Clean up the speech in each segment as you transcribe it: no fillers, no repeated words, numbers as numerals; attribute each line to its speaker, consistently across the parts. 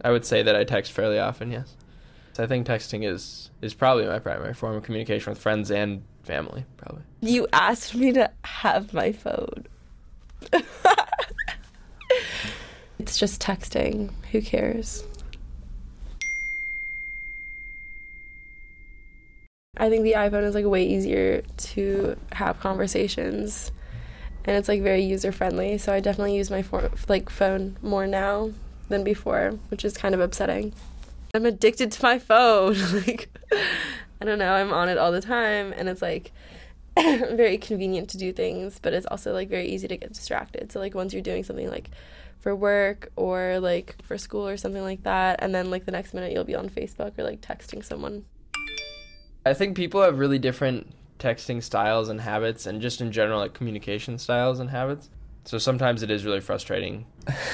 Speaker 1: I would say that I text fairly often, yes. I think texting is probably my primary form of communication with friends and family, probably.
Speaker 2: You asked me to have my phone. It's just texting. Who cares? I think the iPhone is like way easier to have conversations, and it's like very user friendly. So I definitely use my phone more now than before, which is kind of upsetting. I'm addicted to my phone. Like, I don't know, I'm on it all the time, and it's like very convenient to do things, but it's also like very easy to get distracted. So like once you're doing something like for work or like for school or something like that, and then like the next minute you'll be on Facebook or like texting someone.
Speaker 1: I think people have really different texting styles and habits, and just in general like communication styles and habits. So sometimes it is really frustrating.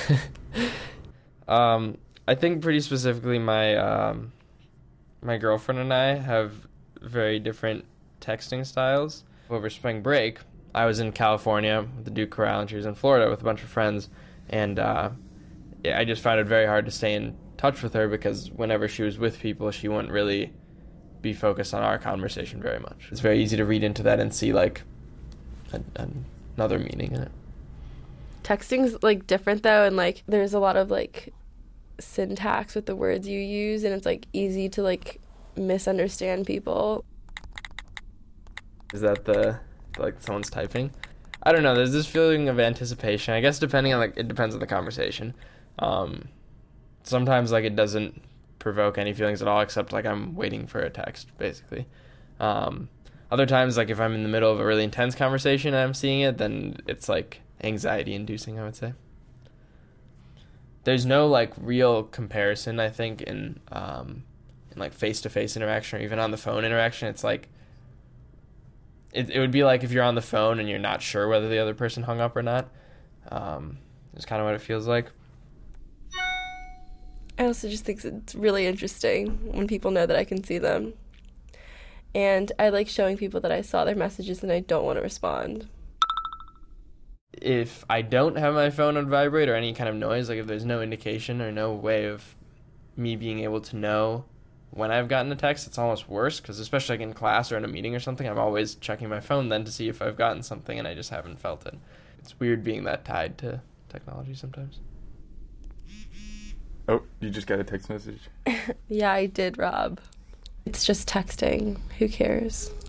Speaker 1: I think pretty specifically my my girlfriend and I have very different texting styles. Over spring break, I was in California with the Duke Chorale, and she was in Florida with a bunch of friends, and I just found it very hard to stay in touch with her because whenever she was with people, she wouldn't really be focused on our conversation very much. It's very easy to read into that and see like another meaning in it.
Speaker 2: Texting's like different though, and like there's a lot of like syntax with the words you use, and it's like easy to like misunderstand people.
Speaker 1: Is that the like someone's typing? I don't know, there's this feeling of anticipation. I guess depending on like it depends on the conversation. Sometimes like it doesn't provoke any feelings at all except like I'm waiting for a text basically. Other times like if I'm in the middle of a really intense conversation and I'm seeing it, then it's like anxiety inducing, I would say. There's no like real comparison, I think, in like face-to-face interaction or even on the phone interaction. It's like it would be like if you're on the phone and you're not sure whether the other person hung up or not. It's kind of what it feels like.
Speaker 2: I also just think it's really interesting when people know that I can see them. And I like showing people that I saw their messages and I don't want to respond.
Speaker 1: If I don't have my phone on vibrate or any kind of noise, like if there's no indication or no way of me being able to know when I've gotten a text, it's almost worse because especially like in class or in a meeting or something, I'm always checking my phone then to see if I've gotten something and I just haven't felt it. It's weird being that tied to technology sometimes.
Speaker 3: Oh, you just got a text message?
Speaker 2: Yeah, I did, Rob. It's just texting. Who cares?